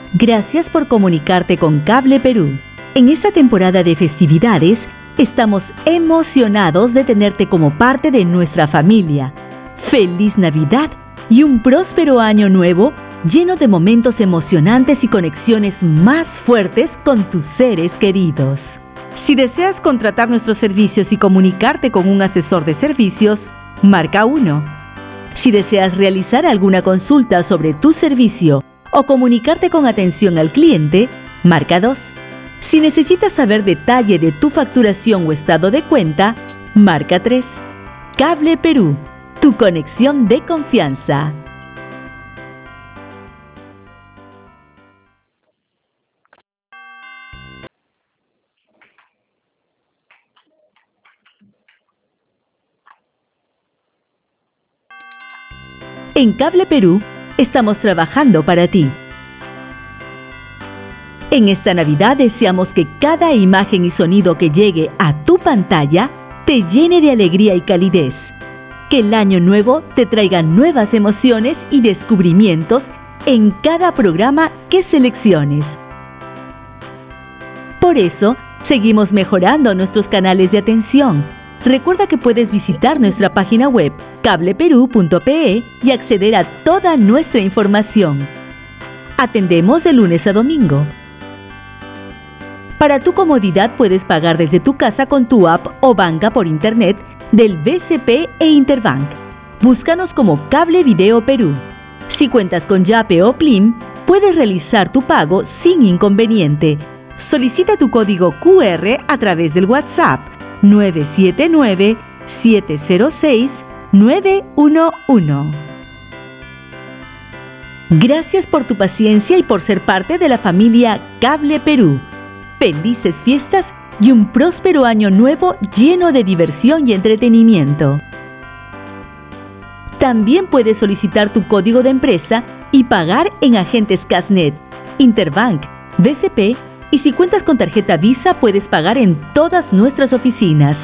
Gracias por comunicarte con Cable Perú. En esta temporada de festividades, estamos emocionados de tenerte como parte de nuestra familia. ¡Feliz Navidad y un próspero año nuevo lleno de momentos emocionantes y conexiones más fuertes con tus seres queridos! Si deseas contratar nuestros servicios y comunicarte con un asesor de servicios, marca 1. Si deseas realizar alguna consulta sobre tu servicio o comunicarte con atención al cliente, marca 2. Si necesitas saber detalle de tu facturación o estado de cuenta, marca 3. Cable Perú, tu conexión de confianza. En Cable Perú, estamos trabajando para ti. En esta Navidad deseamos que cada imagen y sonido que llegue a tu pantalla te llene de alegría y calidez. Que el año nuevo te traiga nuevas emociones y descubrimientos en cada programa que selecciones. Por eso, seguimos mejorando nuestros canales de atención. Recuerda que puedes visitar nuestra página web cableperú.pe y acceder a toda nuestra información. Atendemos de lunes a domingo. Para tu comodidad puedes pagar desde tu casa con tu app o banca por internet del BCP e Interbank. Búscanos como Cable Video Perú. Si cuentas con Yape o Plim, puedes realizar tu pago sin inconveniente. Solicita tu código QR a través del WhatsApp 979-706-911. Gracias por tu paciencia y por ser parte de la familia Cable Perú. Felices fiestas y un próspero año nuevo lleno de diversión y entretenimiento. También puedes solicitar tu código de empresa y pagar en agentes Casnet, Interbank, BCP, y si cuentas con tarjeta Visa puedes pagar en todas nuestras oficinas.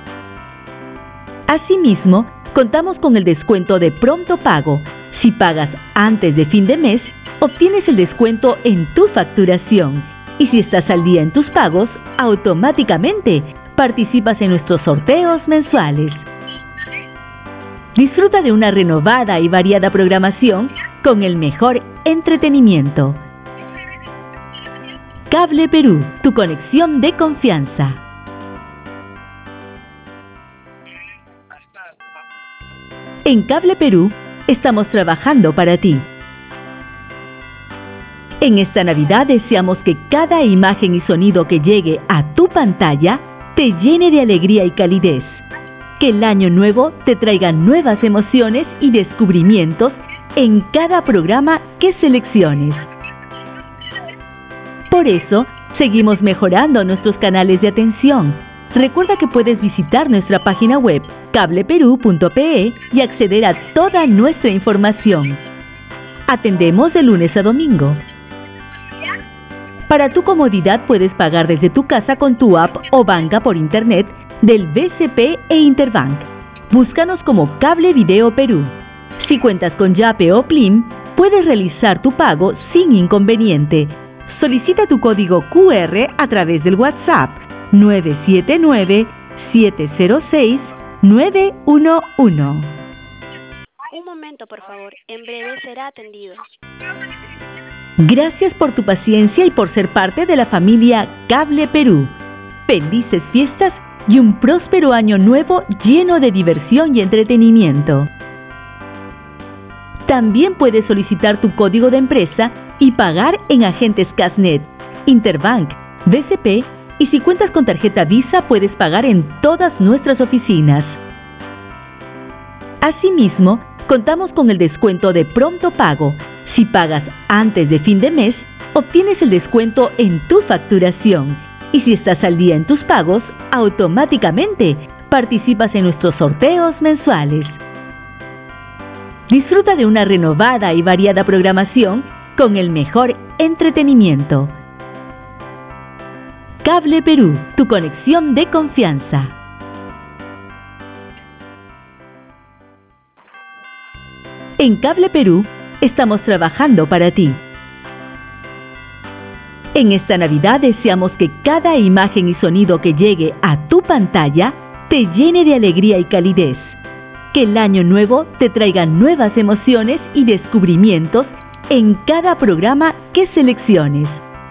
Asimismo, contamos con el descuento de pronto pago. Si pagas antes de fin de mes, obtienes el descuento en tu facturación. Y si estás al día en tus pagos, automáticamente participas en nuestros sorteos mensuales. Disfruta de una renovada y variada programación con el mejor entretenimiento. Cable Perú, tu conexión de confianza. En Cable Perú, estamos trabajando para ti. En esta Navidad deseamos que cada imagen y sonido que llegue a tu pantalla te llene de alegría y calidez. Que el año nuevo te traiga nuevas emociones y descubrimientos en cada programa que selecciones. Por eso, seguimos mejorando nuestros canales de atención. Recuerda que puedes visitar nuestra página web cableperú.pe y acceder a toda nuestra información. Atendemos de lunes a domingo. Para tu comodidad puedes pagar desde tu casa con tu app o banca por internet del BCP e Interbank. Búscanos como Cable Video Perú. Si cuentas con Yape o Plim, puedes realizar tu pago sin inconveniente. Solicita tu código QR a través del WhatsApp 979-706-911. Un momento, por favor. En breve será atendido. Gracias por tu paciencia y por ser parte de la familia Cable Perú. Felices fiestas y un próspero año nuevo lleno de diversión y entretenimiento. También puedes solicitar tu código de empresa y pagar en agentes Casnet, Interbank, BCP, y si cuentas con tarjeta Visa puedes pagar en todas nuestras oficinas. Asimismo, contamos con el descuento de pronto pago. Si pagas antes de fin de mes, obtienes el descuento en tu facturación. Y si estás al día en tus pagos, automáticamente participas en nuestros sorteos mensuales. Disfruta de una renovada y variada programación con el mejor entretenimiento. Cable Perú, tu conexión de confianza. En Cable Perú, estamos trabajando para ti. En esta Navidad deseamos que cada imagen y sonido que llegue a tu pantalla te llene de alegría y calidez. Que el año nuevo te traiga nuevas emociones y descubrimientos en cada programa que selecciones.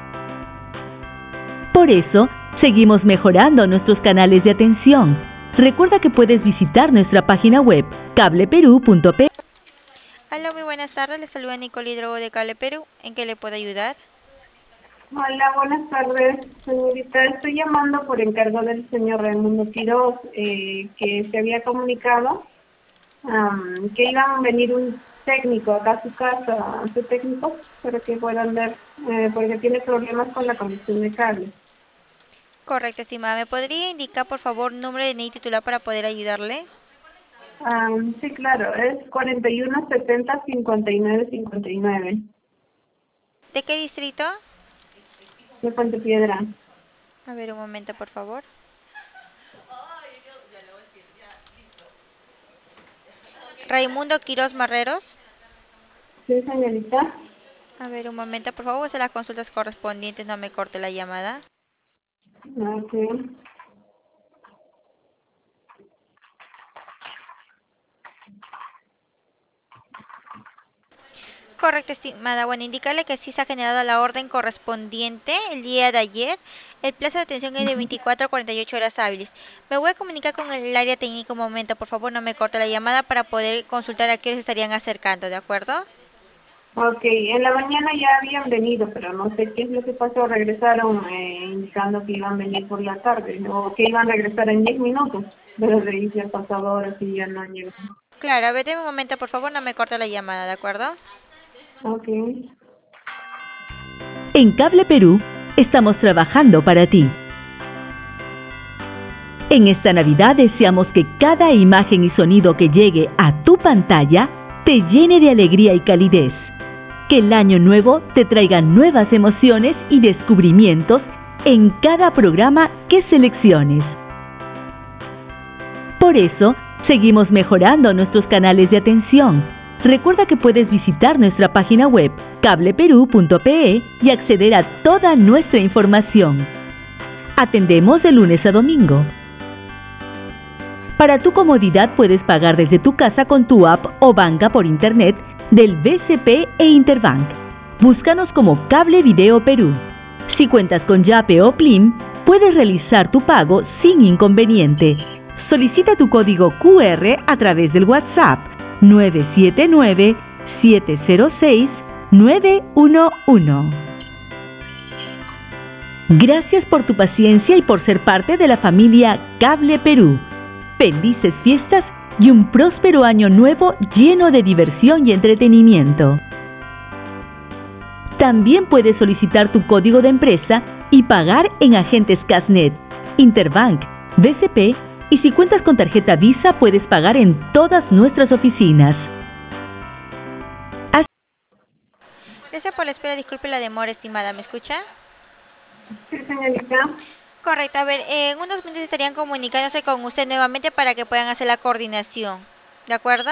Por eso, seguimos mejorando nuestros canales de atención. Recuerda que puedes visitar nuestra página web cableperú.pe. Hola, muy buenas tardes. Les saluda Nicole Hidrogo de Cable Perú. ¿En qué le puedo ayudar? Hola, buenas tardes, señorita. Estoy llamando por encargo del señor Raimundo Quiroz, que se había comunicado que iban a venir un técnico acá a su casa, su técnico, para que puedan ver, porque tiene problemas con la conexión de cable. Correcto, estimada. ¿Me podría indicar, por favor, nombre de DNI titular para poder ayudarle? Sí, claro, es 4170-5959, ¿De qué distrito? de Puente Piedra. A ver, un momento, por favor. Raimundo Quiroz Marreros. Sí, señorita. A ver, un momento, por favor. Voy a hacer las consultas correspondientes. No me corte la llamada. Ok. Correcto, estimada. Bueno, indicarle que sí se ha generado la orden correspondiente el día de ayer. El plazo de atención es de 24 a 48 horas hábiles. Me voy a comunicar con el área técnica un momento. Por favor, no me corte la llamada para poder consultar a qué se estarían acercando, ¿de acuerdo? Ok, en la mañana ya habían venido, pero no sé qué es lo que pasó. Regresaron indicando que iban a venir por la tarde, o que iban a regresar en 10 minutos. Pero de ahí ya han pasado horas y ya no han llegado. Claro, a ver, deme un momento, por favor, no me corte la llamada, ¿de acuerdo? Ok. En Cable Perú estamos trabajando para ti. En esta Navidad deseamos que cada imagen y sonido que llegue a tu pantalla te llene de alegría y calidez. Que el año nuevo te traiga nuevas emociones y descubrimientos en cada programa que selecciones. Por eso, seguimos mejorando nuestros canales de atención. Recuerda que puedes visitar nuestra página web cableperú.pe y acceder a toda nuestra información. Atendemos de lunes a domingo. Para tu comodidad puedes pagar desde tu casa con tu app o banca por internet del BCP e Interbank. Búscanos como Cable Video Perú. Si cuentas con Yape o Plim, puedes realizar tu pago sin inconveniente. Solicita tu código QR a través del WhatsApp 979-706-911. Gracias por tu paciencia y por ser parte de la familia Cable Perú. Felices fiestas y un próspero año nuevo lleno de diversión y entretenimiento. También puedes solicitar tu código de empresa y pagar en agentes Casnet, Interbank, BCP y si cuentas con tarjeta Visa puedes pagar en todas nuestras oficinas. Gracias por la espera, disculpe la demora, estimada, ¿me escucha? Sí, señorita. Correcto, a ver, en unos minutos estarían comunicándose con usted nuevamente para que puedan hacer la coordinación, ¿de acuerdo?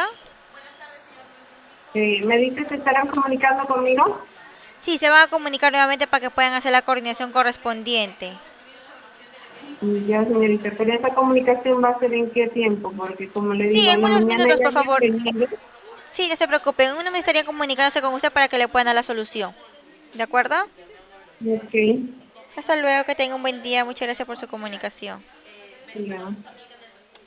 ¿Me dice que estarán comunicando conmigo? Sí, se van a comunicar nuevamente para que puedan hacer la coordinación correspondiente. Ya, señorita, pero esa comunicación va a ser ¿en qué tiempo? Porque como le Sí, digo, en en la unos mañana minutos, ya por habían favor. venido. Sí, no se preocupe, en unos minutos estarían comunicándose con usted para que le puedan dar la solución, ¿de acuerdo? Ok. Hasta luego, que tenga un buen día, muchas gracias por su comunicación. Ya.